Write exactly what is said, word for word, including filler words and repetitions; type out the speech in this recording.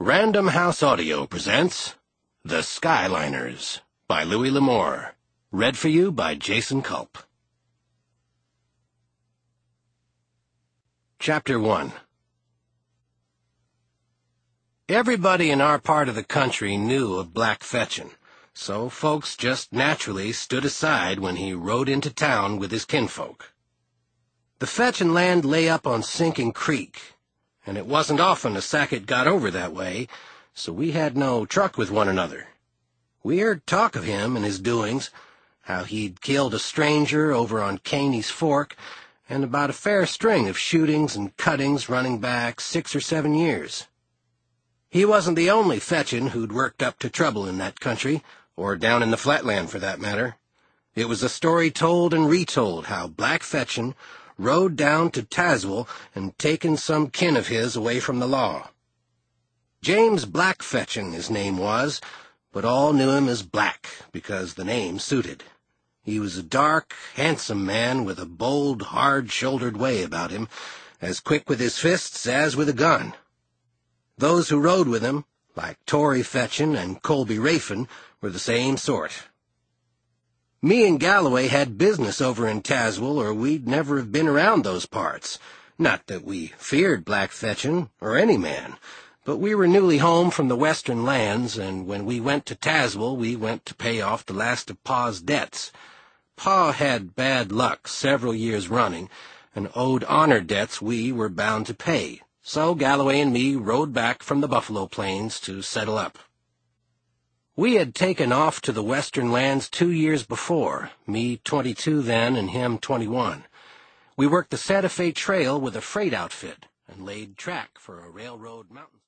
Random House Audio presents The Skyliners by Louis L'Amour. Read for you by Jason Culp. Chapter one. Everybody in our part of the country knew of Black Fetchin', so folks just naturally stood aside when he rode into town with his kinfolk. The Fetchin' land lay up on Sinking Creek, and it wasn't often a Sackett got over that way, so we had no truck with one another. We heard talk of him and his doings, how he'd killed a stranger over on Caney's Fork, and about a fair string of shootings and cuttings running back six or seven years. He wasn't the only Fetchin' who'd worked up to trouble in that country, or down in the Flatland for that matter. It was a story told and retold how Black Fetchin' rode down to Tazewell and taken some kin of his away from the law. James Black Fetchin' his name was, but all knew him as Black because the name suited. He was a dark, handsome man with a bold, hard-shouldered way about him, as quick with his fists as with a gun. Those who rode with him, like Tory Fetchin' and Colby Rafin, were the same sort. Me and Galloway had business over in Tazewell, or we'd never have been around those parts. Not that we feared Black Fetchin', or any man, but we were newly home from the western lands, and when we went to Tazewell, we went to pay off the last of Pa's debts. Pa had bad luck several years running, and owed honor debts we were bound to pay, so Galloway and me rode back from the Buffalo Plains to settle up. We had taken off to the western lands two years before, me twenty-two then and him twenty-one. We worked the Santa Fe Trail with a freight outfit and laid track for a railroad mountain.